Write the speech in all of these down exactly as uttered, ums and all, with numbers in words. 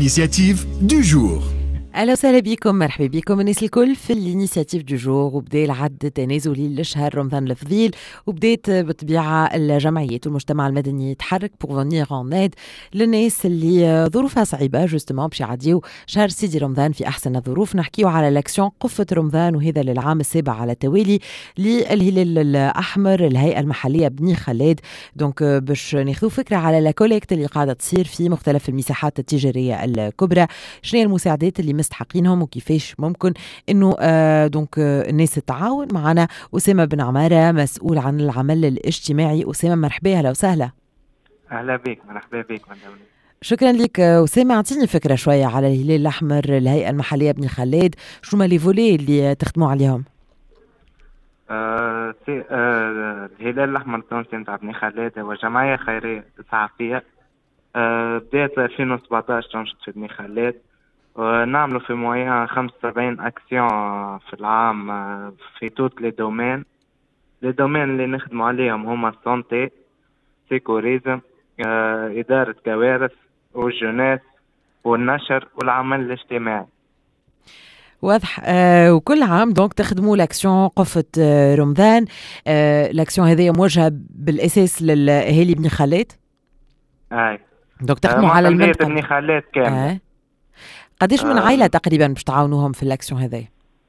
L'initiative du jour. أهلا وسهلا بكم، مرحبا بكم الناس الكل في الانيسياتيف دو جور. وبدا العد التنازلي لشهر رمضان الفضيل، وبدات بالطبيعه الجمعيات والمجتمع المدني يتحرك بور فونيغ اون ايد للناس اللي ظروفها صعيبه جوستومون باش يعديو شهر سيدي رمضان في احسن الظروف. نحكيو على لاكسيون قفه رمضان، وهذا للعام السابع على التوالي للهلال الاحمر الهيئه المحليه بني خلاد. دونك باش ناخذوا فكره على لا كوليكت اللي قاعده تصير في مختلف المساحات التجاريه الكبرى، شنو هي المساعدات اللي مستحقينهم وكيفاش ممكن انه آه دونك آه الناس تتعاون. معنا أسامة بن عمارة مسؤول عن العمل الاجتماعي. أسامة مرحبا، اهلا وسهلا. اهلا بك، مرحبا بك. شكرا لك أسامة. اعطيني فكرة شوية على الهلال الأحمر الهيئة المحلية بني خلاد، شو ما لي فولي اللي تخدموا عليهم؟ آه سي آه الهلال الأحمر التونسي نتاع بني خلاد هو جمعية خيرية إسعافية. آه بداية ألفين وسبعطاش تنشط في بني خلاد، ونعملوا في مويان خمسة وسبعين أكسيون في العام في توت لي دومين. لي دومين اللي نخدموا عليهم هما السونتي، سيكوريزم، آه إدارة كوارث، والجناس، والنشر، والعمل الاجتماعي. واضح. آه وكل عام دونك تخدموا لاكسيون قفة آه رمضان. آه لاكسيون هذه موجهة بالأساس للأهالي بني خلاد. أي دونك تخدموا آه على المنطقة بني خلاد كاملة. آه. قديش من آه عائلة تقريبا باش تعاونوهم في الاكسيون هذه؟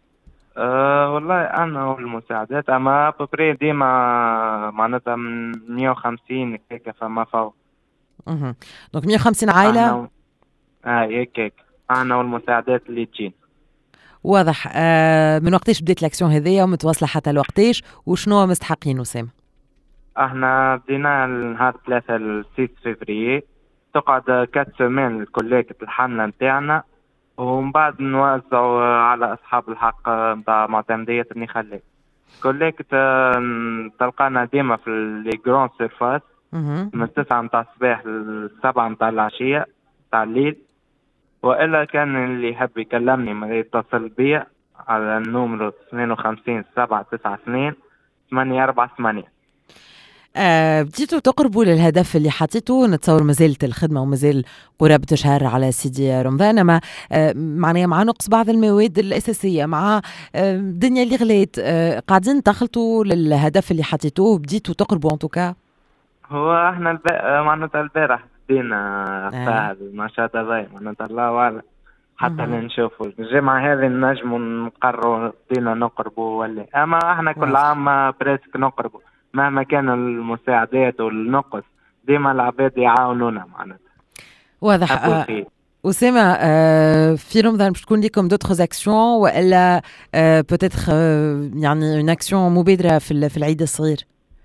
أه والله أنا والمساعدات أما أبري ديما معناتها من مية وخمسين هيك فما فوق. اها دونك مية وخمسين عائلة. و... آه هيك هيك أنا والمساعدات اللي تجين. واضح. آه من وقتاش بديت الاكسيون هذه ومتواصلة حتى الوقتاش، وشنو مستحقين أسامة؟ احنا بدينا نهار ثلاثة السيس فيفريي، تقعد كات سيمين الكوليكت الحملة نتاعنا، ومن بعد نوزعوا على أصحاب الحق نتاع معتمدية بني خلاد. كوليكت تلقانا ديما في لي جران سيرفاس من تسعة متاع الصباح لسبعة متاع العشية متاع الليل. وإلا كان اللي يحب يكلمني ما يتصل بيا على النومرو اثنين وخمسين سبعة تسعة اثنين ثمانية أربعة ثمانية. آه بديتوا تقربوا للهدف اللي حطيته، نتصور مازالت الخدمة ومازال قرابة شهر على سيدي رمضان، أما آه معناها مع نقص بعض المواد الأساسية، مع آه الدنيا اللي غليت، آه قاعدين تخلطوا للهدف اللي حطيتوه، بديتوا تقربوا انتوكا. هو احنا الب... معناتها البارح بدينا آه. النشاط هذا معناتها الله أعلم حتى نشوفوا الجمعة هذه نجموا نقرروا بدينا نقربوا ولا، أما احنا كل عام بريسك نقربوا مهما كان المساعدات والنقص، ديما العباد يعاونونا معناتها. واضح. آه أسامة، آه في رمضان باش تكون لكم دوتخ اكسيون ولا آه بوتيتر آه يعني اون اكسيون مبادرة في في العيد الصغير؟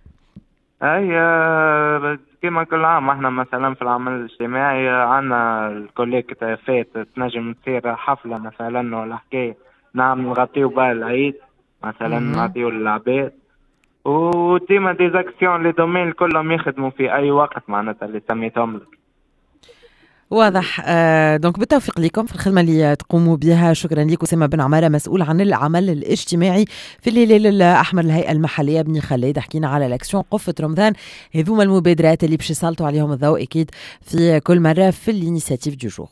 اي آه كما كل عام احنا مثلا في العمل الاجتماعي عندنا الكوليكت فات تنجم تصير حفلة مثلا ولا حكاية، نعم نغطيو بها العيد مثلا نعطيو للعباد، وديما دي زاكسيون لي دومين كلهم يخدموا في اي وقت معناتها اللي سميتهم لك. واضح. آه دونك بالتوفيق لكم في الخدمة اللي تقوموا بها. شكرا لك أسامة بن عمارة مسؤول عن العمل الاجتماعي في الهلال الأحمر الهيئة المحلية بني خلاد. حكينا على لاكسيون قفة رمضان، هذوما المبادرات اللي باش يسلطوا عليهم الضوء أكيد في كل مرة في الانيسياتيف دو جور.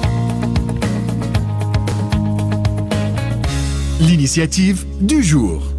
L'initiative du jour.